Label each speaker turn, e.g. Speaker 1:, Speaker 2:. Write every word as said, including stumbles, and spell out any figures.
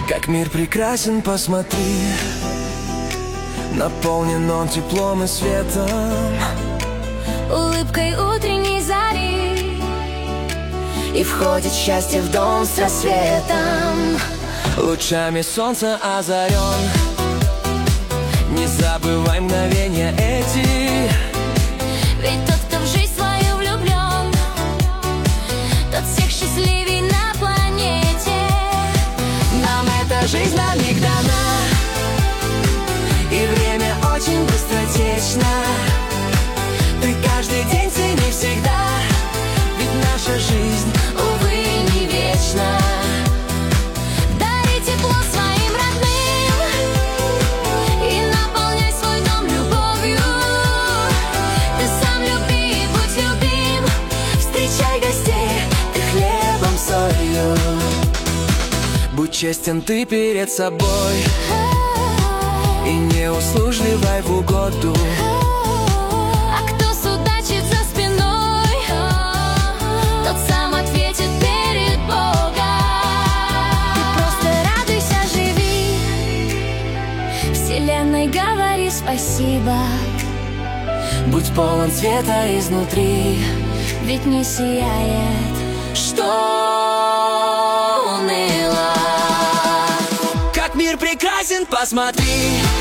Speaker 1: Как мир прекрасен, посмотри, наполнен он теплом и светом,
Speaker 2: улыбкой утренней зари,
Speaker 3: и входит счастье в дом с рассветом.
Speaker 1: Лучами солнца озарен, не забывай мгновения эти.
Speaker 2: ведь тот, кто в жизнь свою влюблен, тот всех счастливей на планете.
Speaker 3: Нам эта жизнь на миг дана, и время очень быстротечно. Ты каждый день цени всегда, ведь наша жизнь, увы, не вечна.
Speaker 2: Дари тепло своим родным и наполняй свой дом любовью. Ты сам люби и будь любим,
Speaker 3: Встречай гостей ты хлебом, солью.
Speaker 1: Будь честен ты перед собой и не услужливай в угоду.
Speaker 2: а кто судачит за спиной, тот сам ответит перед Богом. Ты просто радуйся, живи, вселенной говори спасибо.
Speaker 3: Будь полон света изнутри,
Speaker 2: Ведь не сияет,
Speaker 3: что уныло.
Speaker 1: Как мир прекрасен, посмотри,